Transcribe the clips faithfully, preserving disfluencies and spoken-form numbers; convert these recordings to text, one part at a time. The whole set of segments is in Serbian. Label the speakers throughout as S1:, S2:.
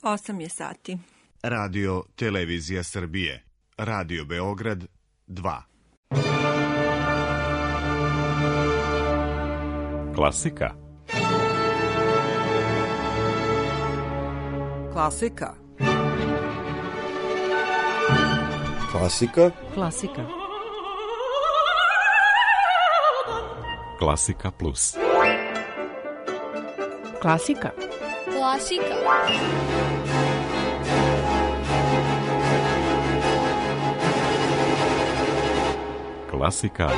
S1: osam je sati.
S2: Radio Televizija Srbije. Radio Beograd dva.
S3: Klasika.
S4: Klasika.
S5: Klasika.
S4: Klasika.
S3: Klasika plus.
S4: Klasika.
S6: Klasika.
S3: Klasika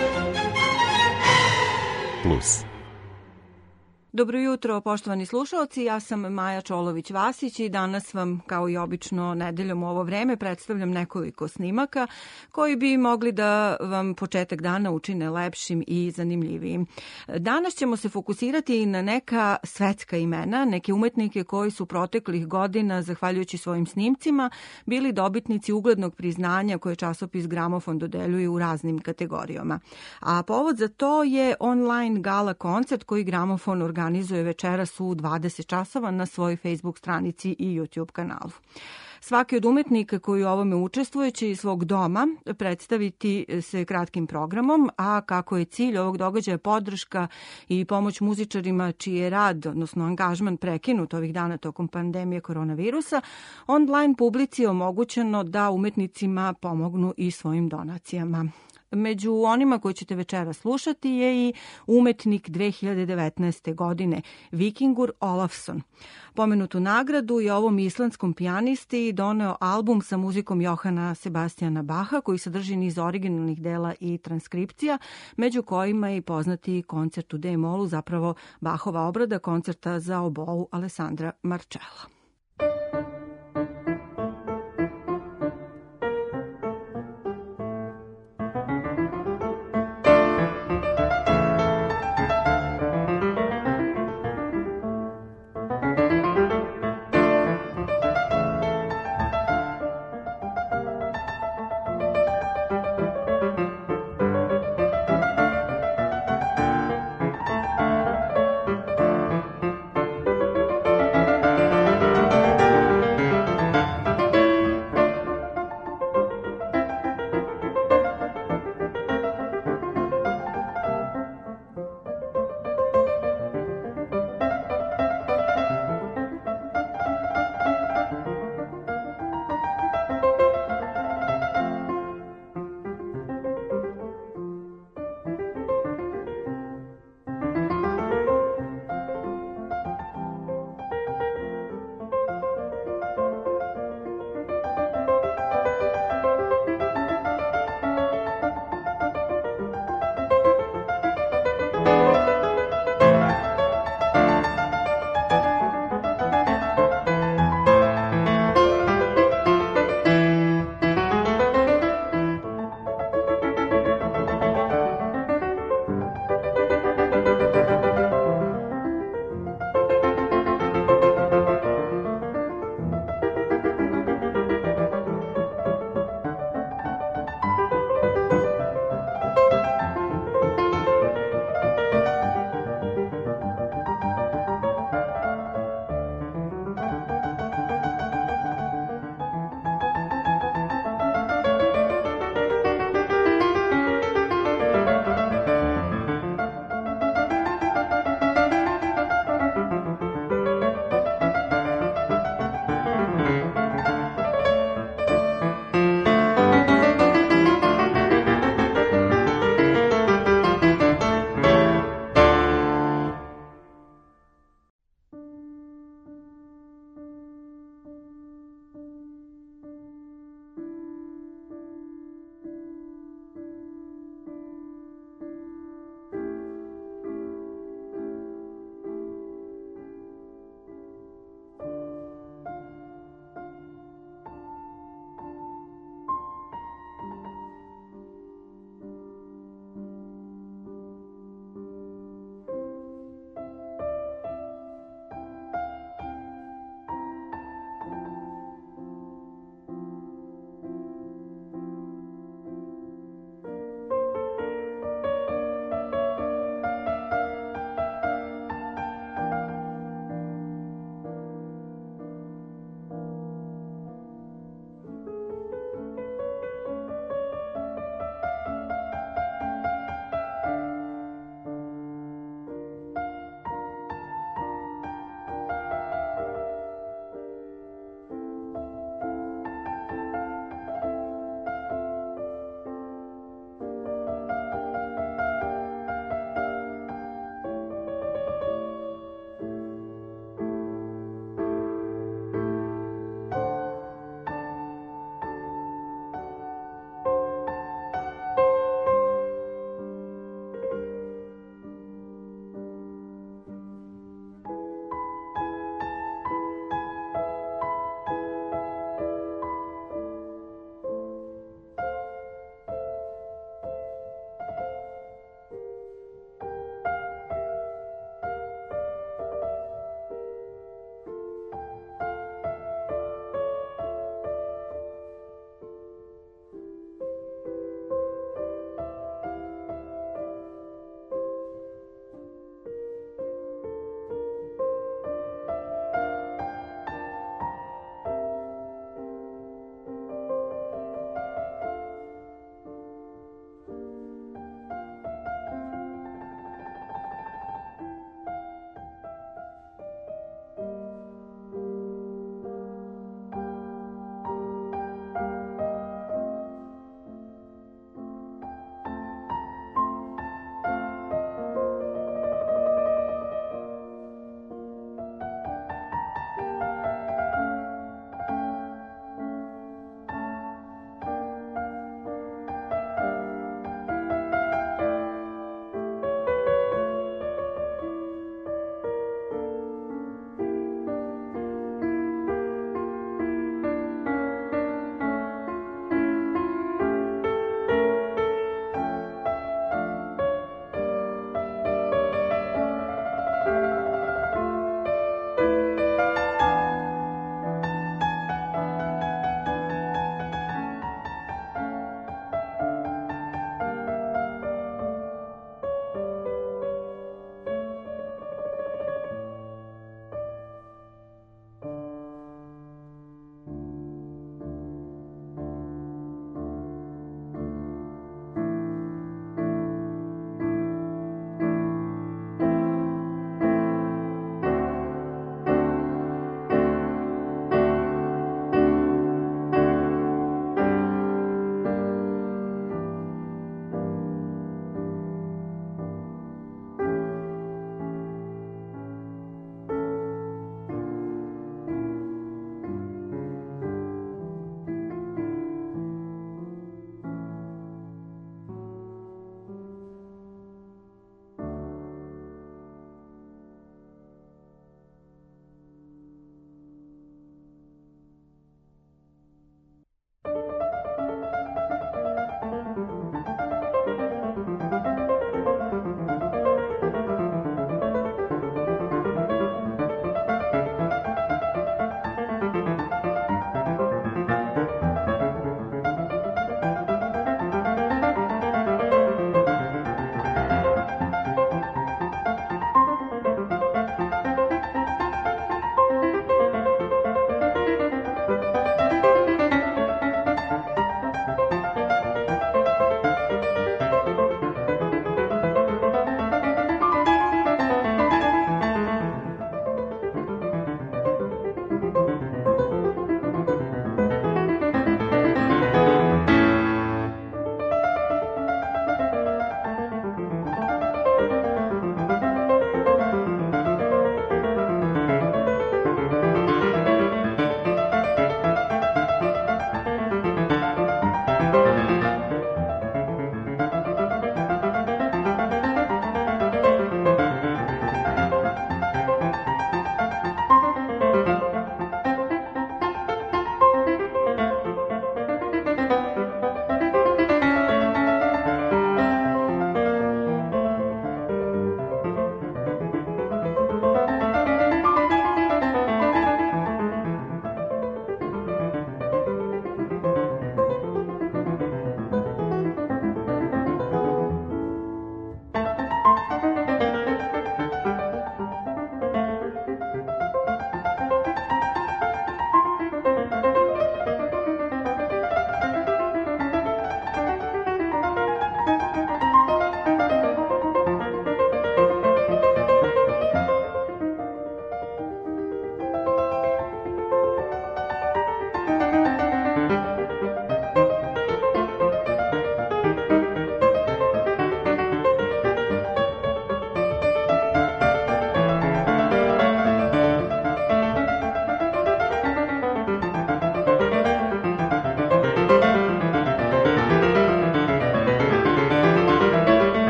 S3: plus.
S1: Dobro jutro, poštovani slušalci, ja sam Maja Čolović-Vasić i danas vam, kao i obično nedeljom u ovo vreme, predstavljam nekoliko snimaka koji bi mogli da vam početak dana učine lepšim i zanimljivijim. Danas ćemo se fokusirati na neka svetska imena, neke umetnike koji su proteklih godina, zahvaljujući svojim snimcima, bili dobitnici uglednog priznanja koje časopis Gramofon dodeljuje u raznim kategorijama. A povod za to je online gala koncert koji Gramofon organizuje večeras u dvadeset časova na svojoj Facebook stranici i YouTube kanalu. Svaki od umetnika koji u ovome učestvuje će iz svog doma predstaviti se kratkim programom, a kako je cilj ovog događaja podrška i pomoć muzičarima čiji je rad, odnosno angažman prekinut ovih dana tokom pandemije koronavirusa, online publici je omogućeno da umetnicima pomognu i svojim donacijama. Među onima koji ćete večera slušati je i umetnik dve hiljade devetnaeste. godine, Vikingur Olafsson. Pomenutu nagradu je ovom islandskom pijanisti doneo album sa muzikom Johana Sebastijana Baha, koji sadrži niz originalnih dela i transkripcija, među kojima je i poznati koncert u D-molu, zapravo Bahova obrada koncerta za obou Alessandra Marcella.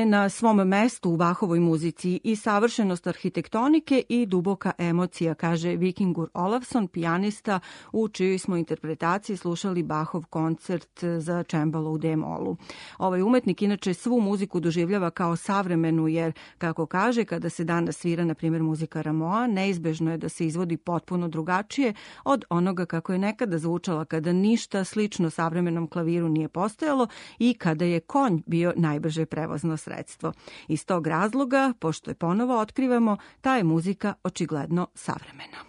S1: na svom mestu u Bachovoj muzici i savršenost arhitektonike i duboka emocija, kaže Vikingur Olafsson, pijanista u čijoj smo interpretaciji slušali Bachov koncert za čembalo u D-molu. Ovaj umetnik inače svu muziku doživljava kao savremenu jer, kako kaže, kada se danas svira, na primjer, muzika Ramoa, neizbežno je da se izvodi potpuno drugačije od onoga kako je nekada zvučala kada ništa slično savremenom klaviru nije postojalo i kada je konj bio najbrže prevozno sredstvo. Iz tog razloga, pošto je ponovo otkrivamo, ta je muzika očigledno savremena.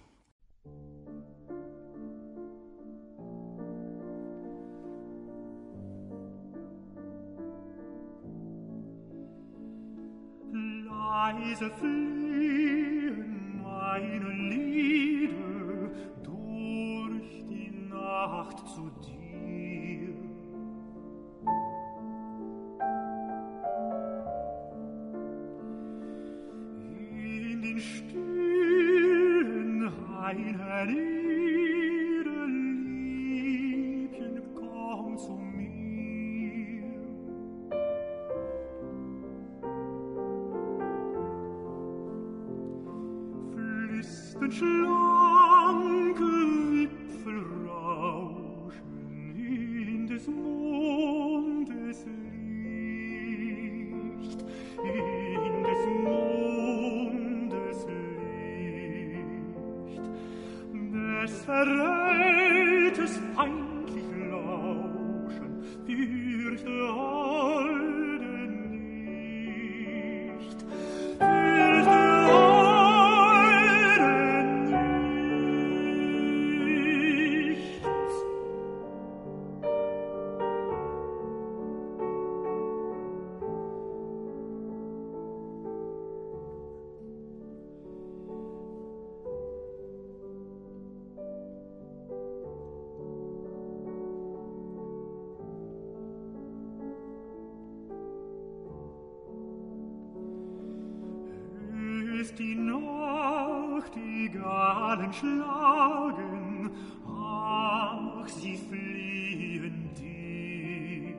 S4: Leise fliehen meine Lieder durch die Nacht zu dir. In den stillen Hainen ihre Liebchen komm zu mir. Flüstern schlanke Wipfel rauschen in des Mondes Licht, in des Mondes Licht. Des Verrätes feindlich lauschen fürchte Holde nicht, fürchte die Nacht, die Galen schlagen, ach, sie fliehen dir.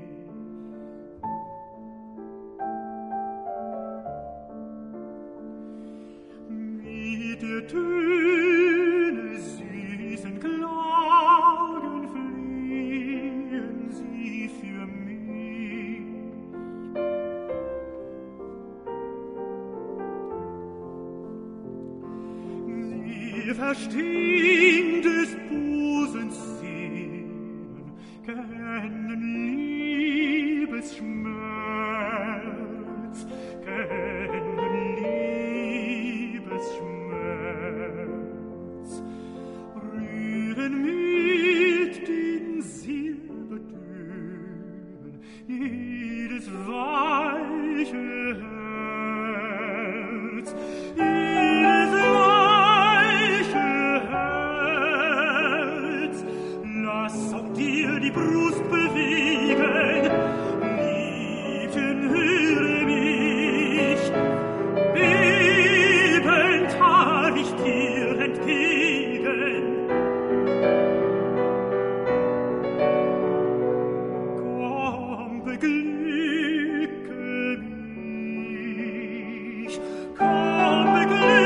S4: Mit der Töne süßen Klagen fliehen sie für mich. Wir verstehen des Busens Sehnen, kennen Liebesschmerz, kennen Liebesschmerz, rühren mit den Silbertönen jedes weiche Herz, jedes Lass auch dir die Brust bewegen, Liebchen, höre mich, bebend fahr ich dir entgegen. Komm, beglücke mich, komm, beglücke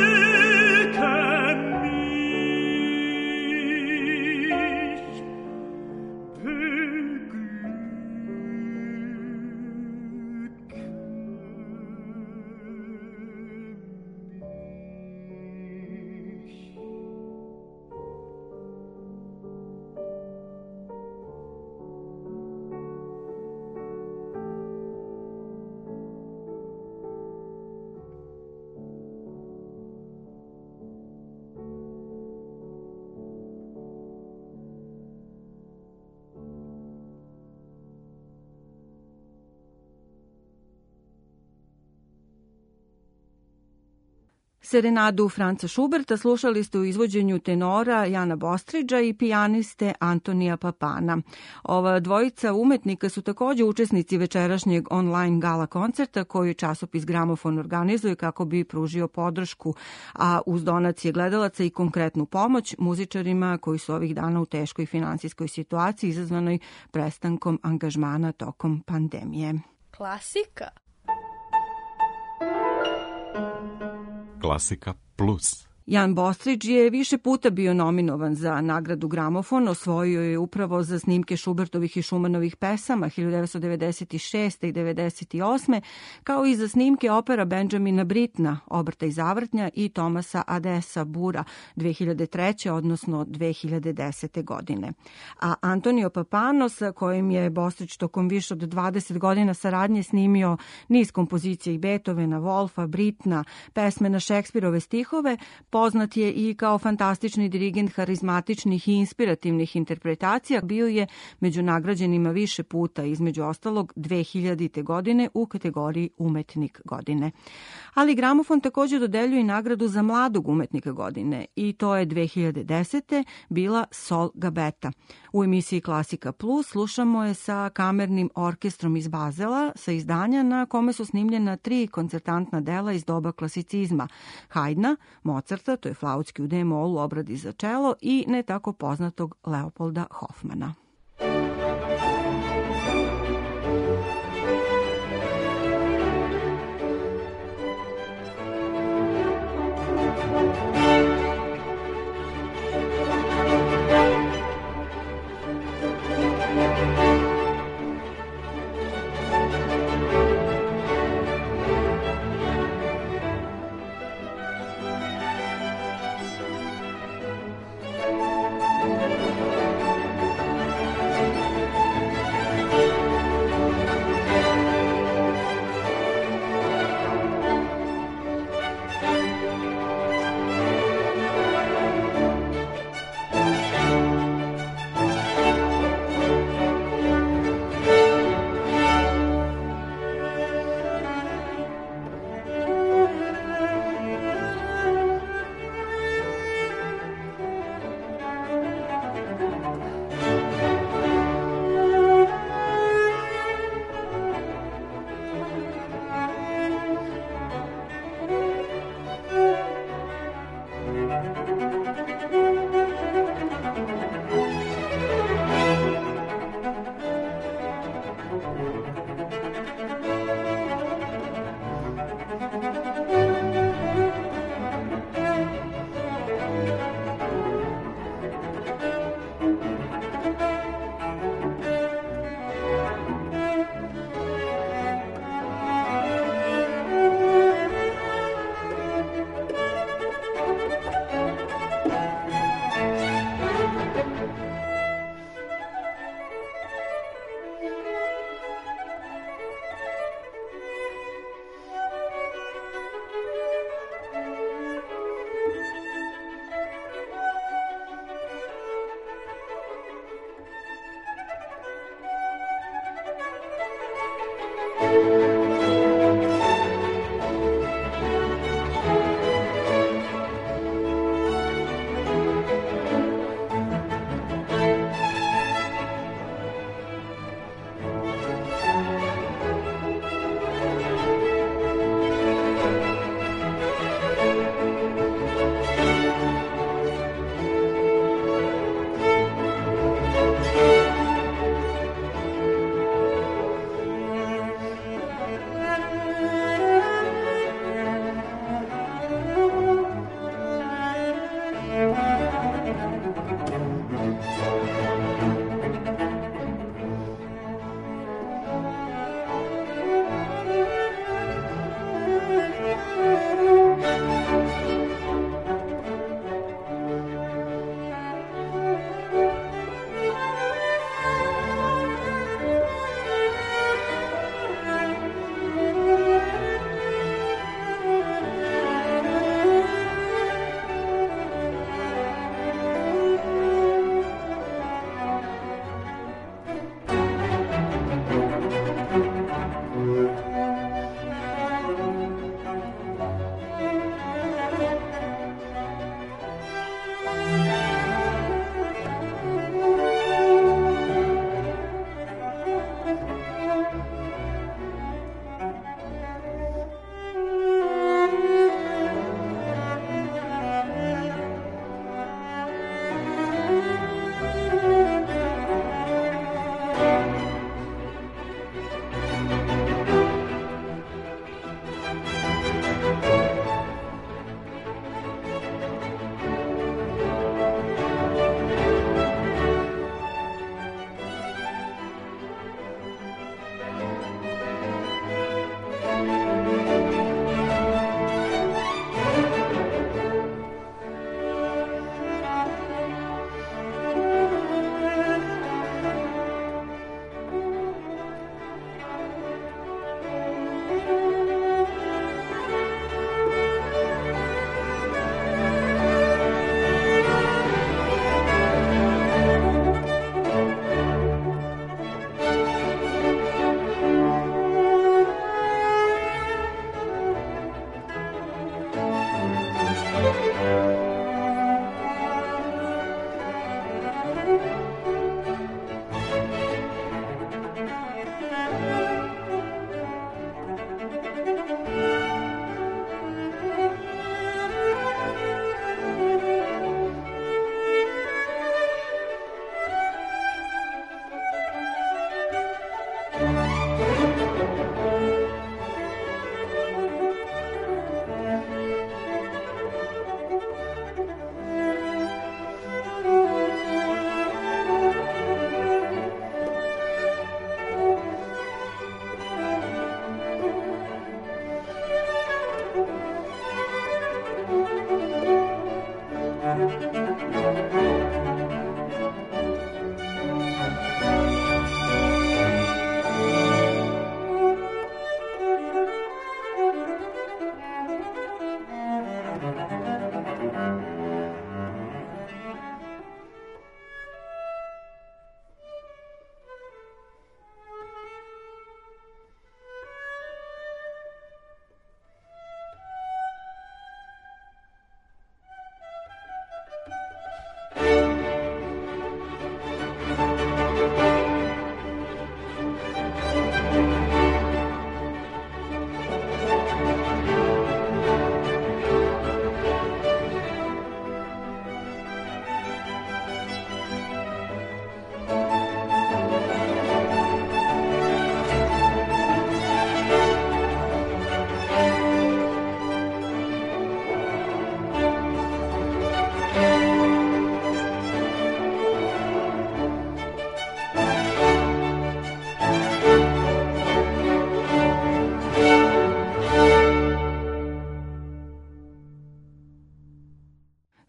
S1: Serenadu Franca Schuberta slušali ste u izvođenju tenora Jana Bostridža i pijaniste Antonija Papana. Ova dvojica umetnika su takođe učesnici večerašnjeg online gala koncerta koji časopis Gramofon organizuje kako bi pružio podršku, a uz donacije gledalaca i konkretnu pomoć muzičarima koji su ovih dana u teškoj finansijskoj situaciji izazvanoj prestankom angažmana tokom pandemije.
S6: Klasika.
S3: Klasika Plus.
S1: Jan Bostrić je više puta bio nominovan za nagradu Gramofon, osvojio je upravo za snimke Šubertovih i Šumanovih pesama hiljadu devetsto devedeset šeste. i devedeset osme. kao i za snimke opera Benjamina Britna, Obrta i zavrtnja i Tomasa Adesa Bura dve hiljade treće. odnosno dve hiljade desete. godine. A Antonio Papano, sa kojim je Bostrić tokom više od dvadeset godina saradnje snimio niz kompozicija i Beethovena, Wolfa, Britna, pesme na Šekspirove stihove, poznat je i kao fantastični dirigent harizmatičnih i inspirativnih interpretacija. Bio je među nagrađenima više puta, između ostalog dve hiljadite. godine u kategoriji Umetnik godine. Ali Gramofon također dodeljuje i nagradu za mladog umetnika godine i to je dve hiljade desete. bila Sol Gabetta. U emisiji Klasika Plus slušamo je sa kamernim orkestrom iz Bazela, sa izdanja na kome su snimljena tri koncertantna dela iz doba klasicizma: Haydna, Mozarta, to je flautski u D-molu, obradi za čelo, i ne tako poznatog Leopolda Hofmana.
S6: Thank you.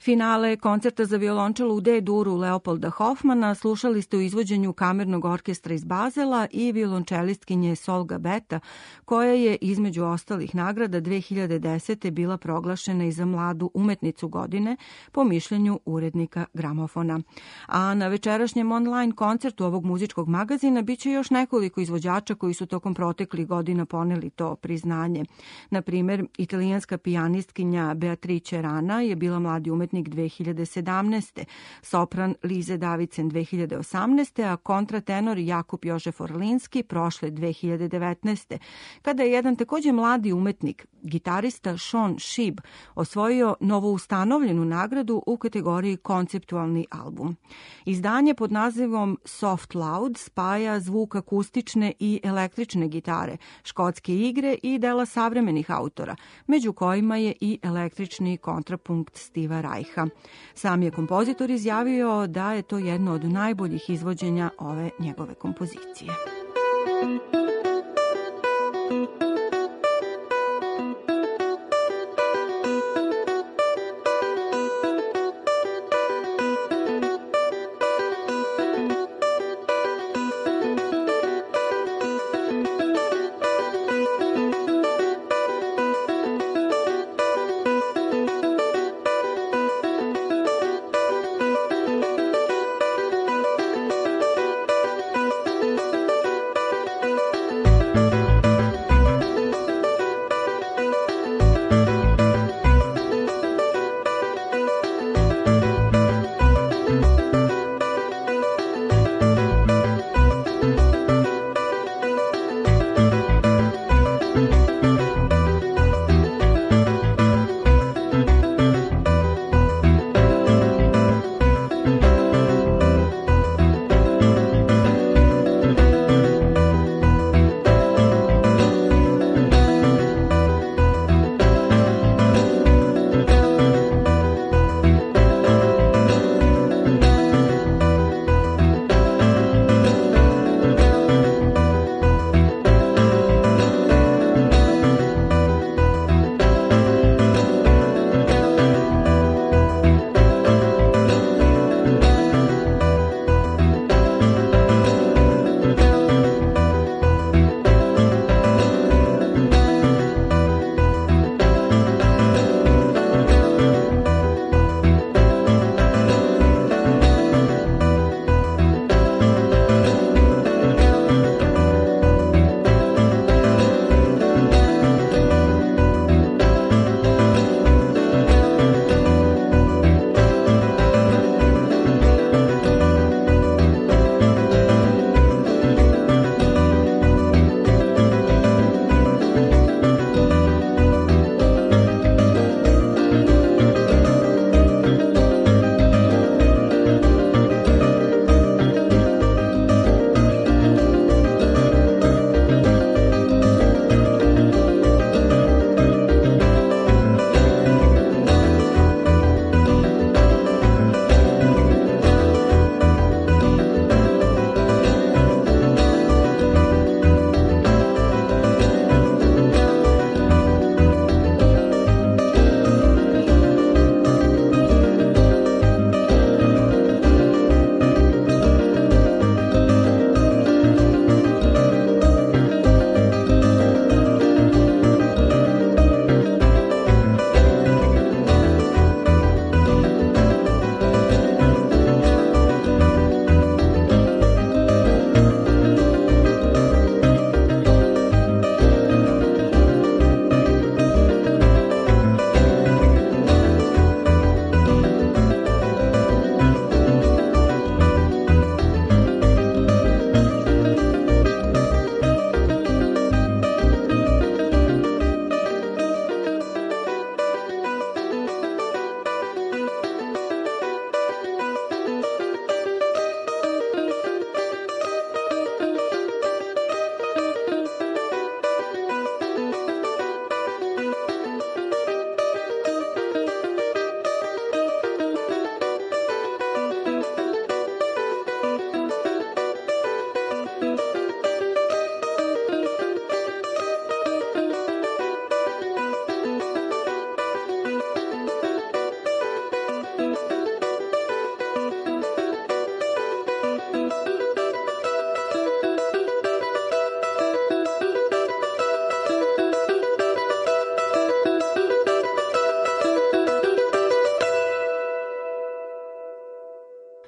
S1: Finale koncerta za violončelo u D-duru Leopolda Hofmana slušali ste u izvođenju kamernog orkestra iz Bazela i violončelistkinje Solga Beta, koja je između ostalih nagrada dve hiljade desete. bila proglašena i za mladu umetnicu godine po mišljenju urednika Gramofona. A na večerašnjem online koncertu ovog muzičkog magazina biće još nekoliko izvođača koji su tokom proteklih godina poneli to priznanje. Na primer, italijanska pijanistkinja Beatrice Rana je bila mladi umetnik dve hiljade sedamnaeste. Sopran Lize Davidsen dve hiljade osamnaeste. a kontratenor Jakub Jožef Orlinski prošle dve hiljade devetnaeste. kada je jedan takođe mladi umetnik, gitarista Sean Shib, osvojio novoustanovljenu nagradu u kategoriji konceptualni album. Izdanje pod nazivom Soft Loud spaja zvuk akustične i električne gitare, škotske igre i dela savremenih autora, među kojima je i električni kontrapunkt Steva Reicha. Sam je kompozitor izjavio da je to jedno od najboljih izvođenja ove njegove kompozicije.
S6: Thank you. Thank you.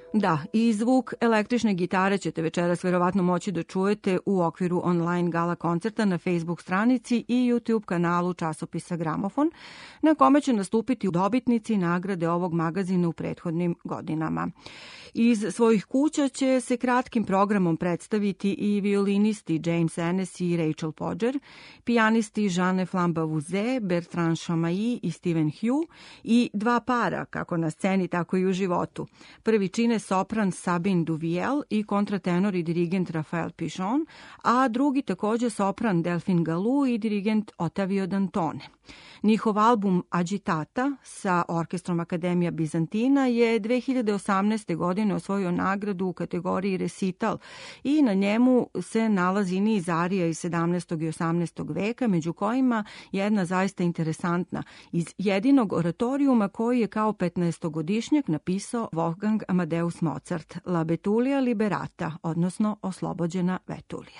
S1: Da, i zvuk električne gitare ćete večeras verovatno moći da čujete u okviru online gala koncerta na Facebook stranici i YouTube kanalu časopisa Gramofon, na kome će nastupiti dobitnici nagrade ovog magazina u prethodnim godinama. Iz svojih kuća će se kratkim programom predstaviti i violinisti James Ennis i Rachel Podger, pijanisti Jeanne Flamba-Vouze, Bertrand Chamailly i Steven Hugh i dva para, kako na sceni, tako i u životu. Prvi čine sopran Sabine Duviel i kontratenor i dirigent Rafael Pichon, a drugi takođe sopran Delphine Galou i dirigent Ottavio Dantone. Njihov album Agitata sa orkestrom Akademija Bizantina je dve hiljade osamnaeste. godine osvojio nagradu u kategoriji recital i na njemu se nalazi niz arija iz sedamnaestog i osamnaestog veka, među kojima jedna zaista interesantna iz jedinog oratorijuma koji je kao petnaestogodišnjak napisao Wolfgang Amadeus Mozart, La Betulia Liberata, odnosno Oslobođena Vetulija.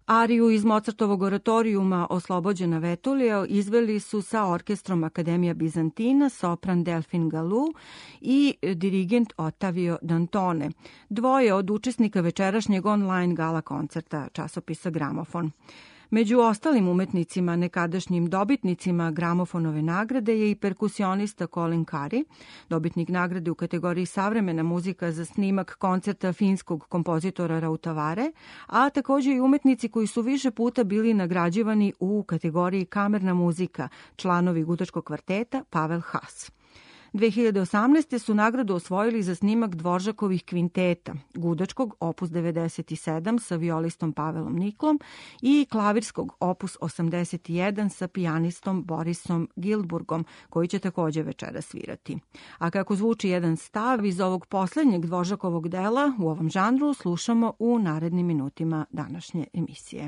S1: Ariju iz Mozartovog oratorijuma Oslobođena Vetulija izveli su sa orkestrom Akademija Bizantina, sopran Delfin Galu i dirigent Ottavio Dantone, dvoje od učesnika večerašnjeg online gala koncerta časopisa Gramofon. Među ostalim umetnicima, nekadašnjim dobitnicima Gramofonove nagrade je i perkusionista Colin Curry, dobitnik nagrade u kategoriji savremena muzika za snimak koncerta finskog kompozitora Rautavare, a takođe i umetnici koji su više puta bili nagrađivani u kategoriji kamerna muzika, članovi Gudačkog kvarteta Pavel Haas. dve hiljade osamnaeste. su nagradu osvojili za snimak Dvoržakovih kvinteta, Gudačkog opus devedeset sedam sa violistom Pavelom Niklom i klavirskog opus osamdeset jedan sa pijanistom Borisom Gilburgom, koji će takođe večera svirati. A kako zvuči jedan stav iz ovog poslednjeg Dvoržakovog dela u ovom žanru, slušamo u narednim minutima današnje emisije.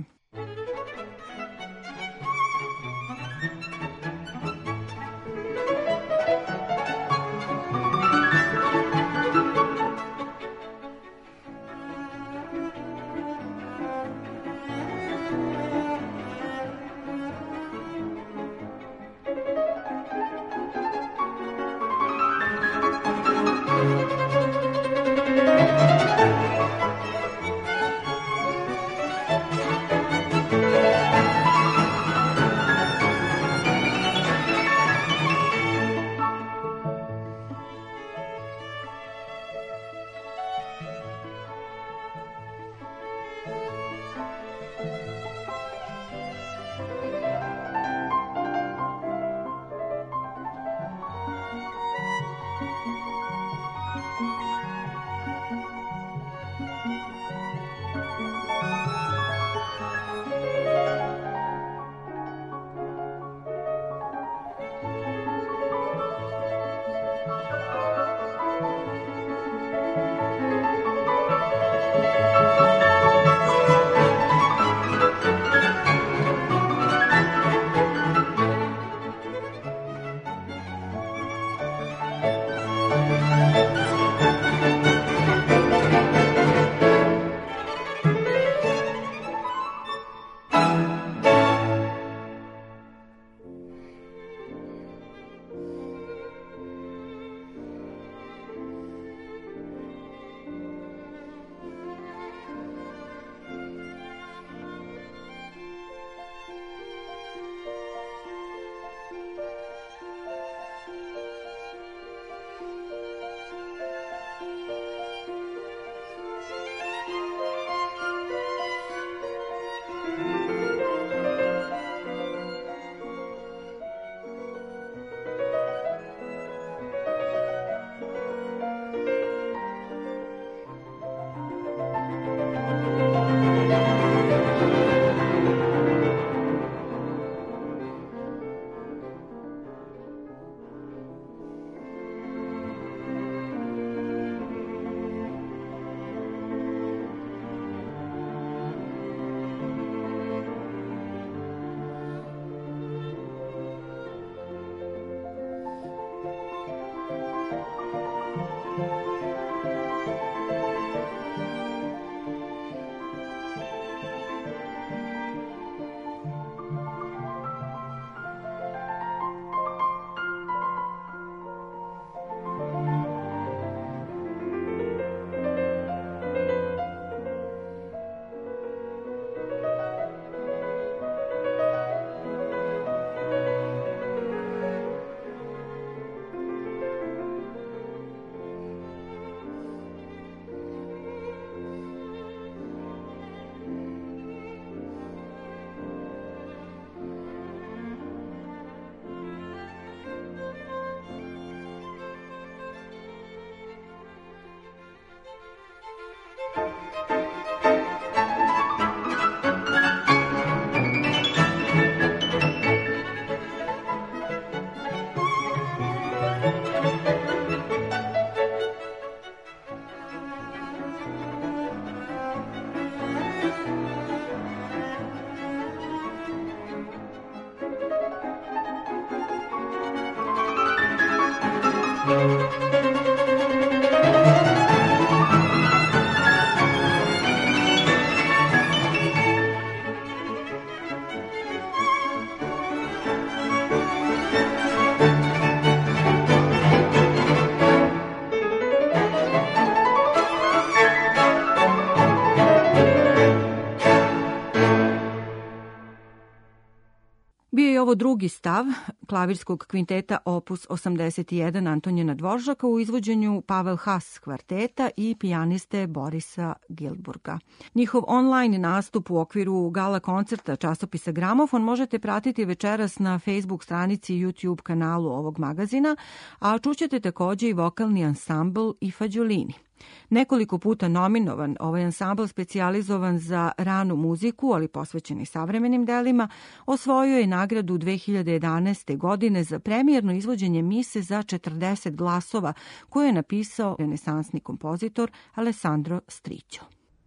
S1: ovo drugi stav klavirskog kvinteta opus osamdeset jedan Antonijana Dvoržaka u izvođenju Pavel Haas kvarteta i pijaniste Borisa Gilburga. Njihov online nastup u okviru gala koncerta časopisa Gramofon možete pratiti večeras na Facebook stranici i YouTube kanalu ovog magazina, a čućete takođe i vokalni ansambl I Fagiolini. Nekoliko puta nominovan, ovaj ansambl specijalizovan za ranu muziku, ali posvećen i savremenim delima, osvojio je nagradu dve hiljade jedanaeste. godine za premijerno izvođenje mise za četrdeset glasova, koju je napisao renesansni kompozitor Alessandro Striđo.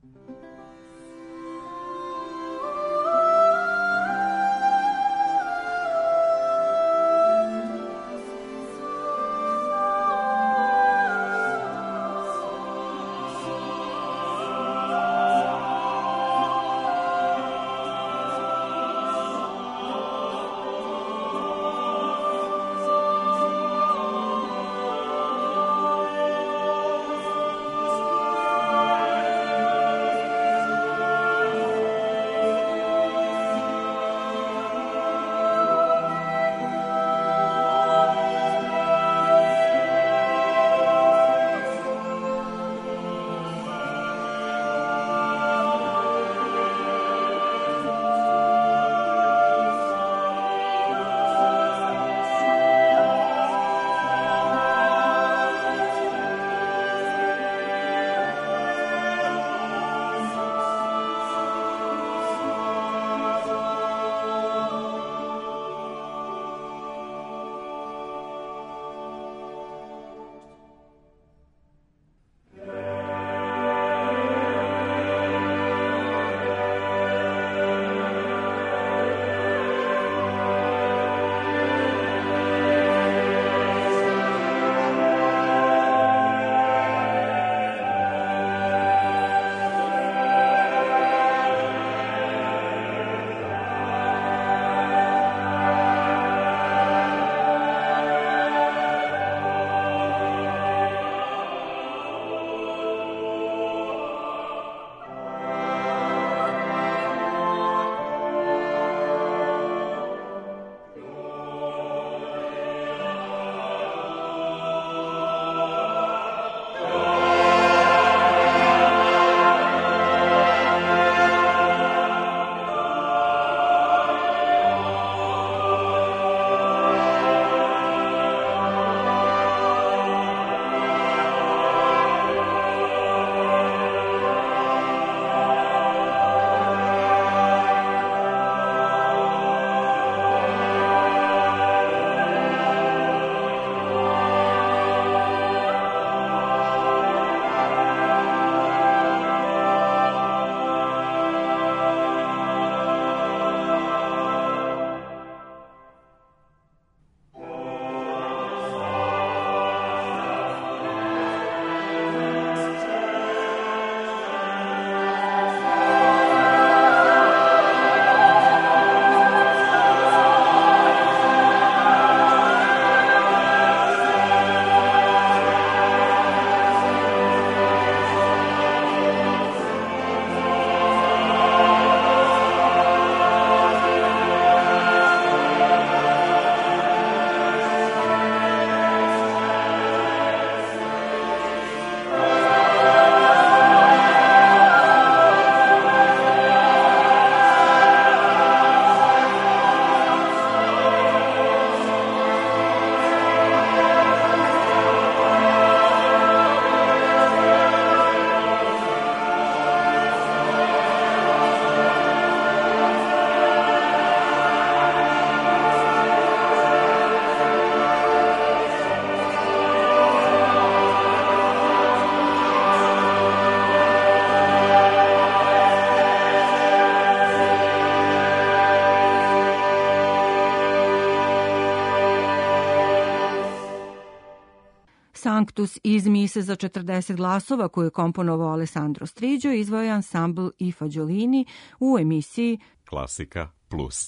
S1: Sanctus iz mise za četrdeset glasova koju je komponovao Alessandro Striđo izveo je ansambl I Fagiolini u emisiji
S3: Klasika plus.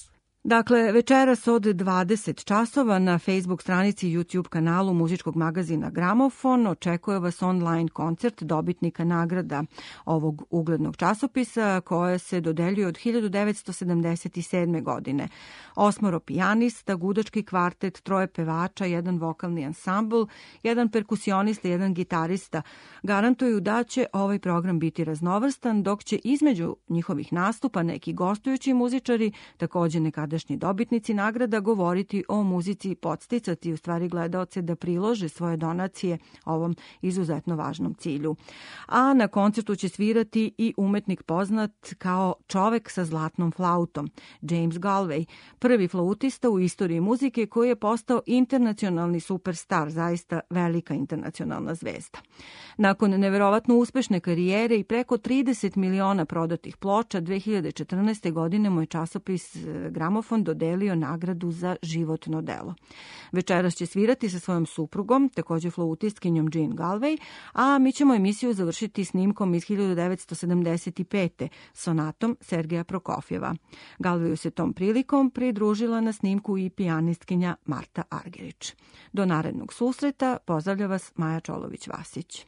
S1: Dakle, večeras od dvadeset časova na Facebook stranici i YouTube kanalu muzičkog magazina Gramofon očekuje vas online koncert dobitnika nagrada ovog uglednog časopisa koje se dodeljuje od hiljadu devetsto sedamdeset sedme. godine. Osmoro pijanista, gudački kvartet, troje pevača, jedan vokalni ansambl, jedan perkusionista, jedan gitarista garantuju da će ovaj program biti raznovrstan, dok će između njihovih nastupa neki gostujući muzičari, takođe nekadašnji dobitnici nagrada, govoriti o muzici i podsticati u stvari gledaoce da prilože svoje donacije ovom izuzetno važnom cilju. A na koncertu će svirati i umetnik poznat kao čovek sa zlatnom flautom, James Galway, prvi flautista u istoriji muzike koji je postao internacionalni superstar, zaista velika internacionalna zvezda. Nakon neverovatno uspešne karijere i preko trideset miliona prodatih ploča, dve hiljade četrnaeste. godine mu je časopis Gramofon dodelio nagradu za životno delo. Večeras će svirati sa svojom suprugom, takođe flautistkinjom Jean Galway, a mi ćemo emisiju završiti snimkom iz hiljadu devetsto sedamdeset pete. sonatom Sergeja Prokofjeva. Galwayu se tom prilikom pridružila na snimku i pijanistkinja Marta Argerić. Do narednog susreta pozdravlja vas Maja Čolović-Vasić.